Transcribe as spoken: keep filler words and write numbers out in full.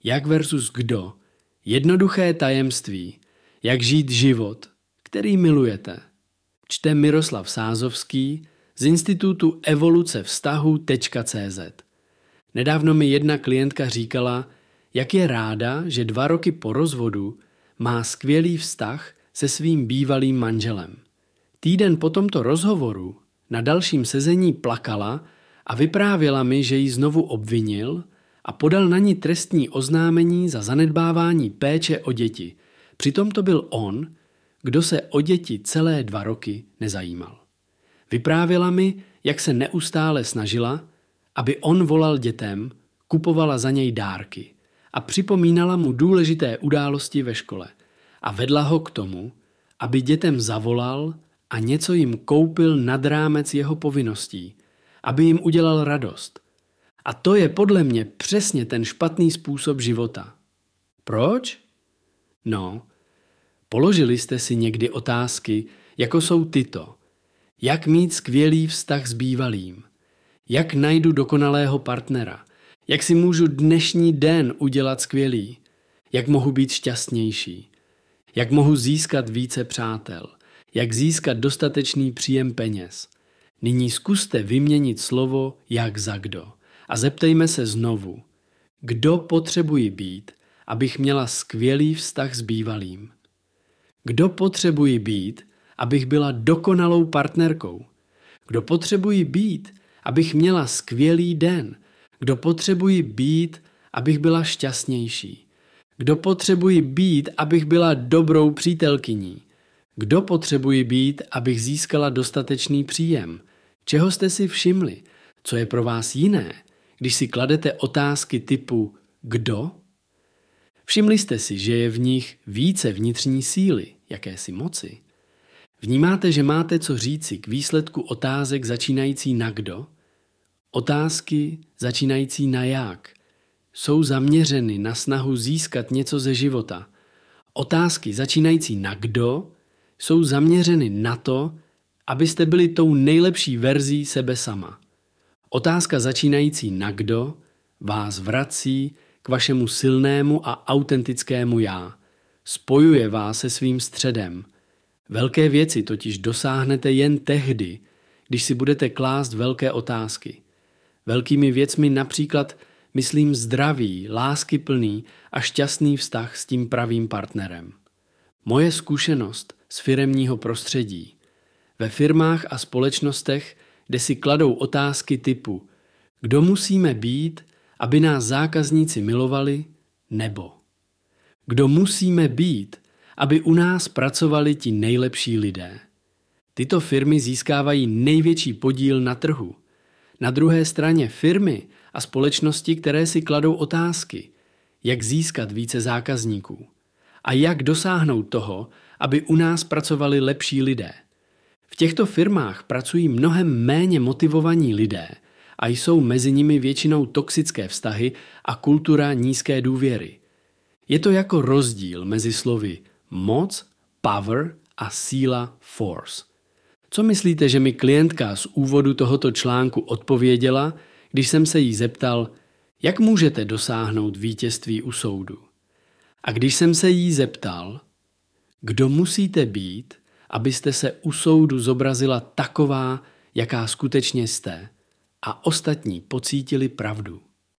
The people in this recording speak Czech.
Jak versus kdo. Jednoduché tajemství. Jak žít život, který milujete. Čte Miroslav Sázovský z Institutu evoluce vztahu tečka cé zet. Nedávno mi jedna klientka říkala, jak je ráda, že dva roky po rozvodu má skvělý vztah se svým bývalým manželem. Týden po tomto rozhovoru na dalším sezení plakala a vyprávěla mi, že ji znovu obvinil a podal na ní trestní oznámení za zanedbávání péče o děti. Přitom to byl on, kdo se o děti celé dva roky nezajímal. Vyprávěla mi, jak se neustále snažila, aby on volal dětem, kupovala za něj dárky a připomínala mu důležité události ve škole a vedla ho k tomu, aby dětem zavolal a něco jim koupil nad rámec jeho povinností, aby jim udělal radost. A to je podle mě přesně ten špatný způsob života. Proč? No, položili jste si někdy otázky, jako jsou tyto. Jak mít skvělý vztah s bývalým? Jak najdu dokonalého partnera? Jak si můžu dnešní den udělat skvělý? Jak mohu být šťastnější? Jak mohu získat více přátel? Jak získat dostatečný příjem peněz? Nyní zkuste vyměnit slovo jak za kdo. A zeptejme se znovu, kdo potřebuji být, abych měla skvělý vztah s bývalým? Kdo potřebuji být, abych byla dokonalou partnerkou? Kdo potřebuji být, abych měla skvělý den? Kdo potřebuji být, abych byla šťastnější? Kdo potřebuji být, abych byla dobrou přítelkyní? Kdo potřebuji být, abych získala dostatečný příjem? Čeho jste si všimli? Co je pro vás jiné, když si kladete otázky typu kdo? Všimli jste si, že je v nich více vnitřní síly, jakési moci? Vnímáte, že máte co říci k výsledku otázek začínající na kdo? Otázky začínající na jak jsou zaměřeny na snahu získat něco ze života. Otázky začínající na kdo jsou zaměřeny na to, abyste byli tou nejlepší verzí sebe sama. Otázka začínající na kdo vás vrací k vašemu silnému a autentickému já. Spojuje vás se svým středem. Velké věci totiž dosáhnete jen tehdy, když si budete klást velké otázky. Velkými věcmi například myslím zdravý, láskyplný a šťastný vztah s tím pravým partnerem. Moje zkušenost z firemního prostředí. Ve firmách a společnostech, kde si kladou otázky typu kdo musíme být, aby nás zákazníci milovali, nebo kdo musíme být, aby u nás pracovali ti nejlepší lidé. Tyto firmy získávají největší podíl na trhu. Na druhé straně firmy a společnosti, které si kladou otázky, jak získat více zákazníků a jak dosáhnout toho, aby u nás pracovali lepší lidé. V těchto firmách pracují mnohem méně motivovaní lidé a jsou mezi nimi většinou toxické vztahy a kultura nízké důvěry. Je to jako rozdíl mezi slovy moc, power a síla, force. Co myslíte, že mi klientka z úvodu tohoto článku odpověděla, když jsem se jí zeptal, jak můžete dosáhnout vítězství u soudu? A když jsem se jí zeptal, kdo musíte být, abyste se u soudu zobrazila taková, jaká skutečně jste, a ostatní pocítili pravdu.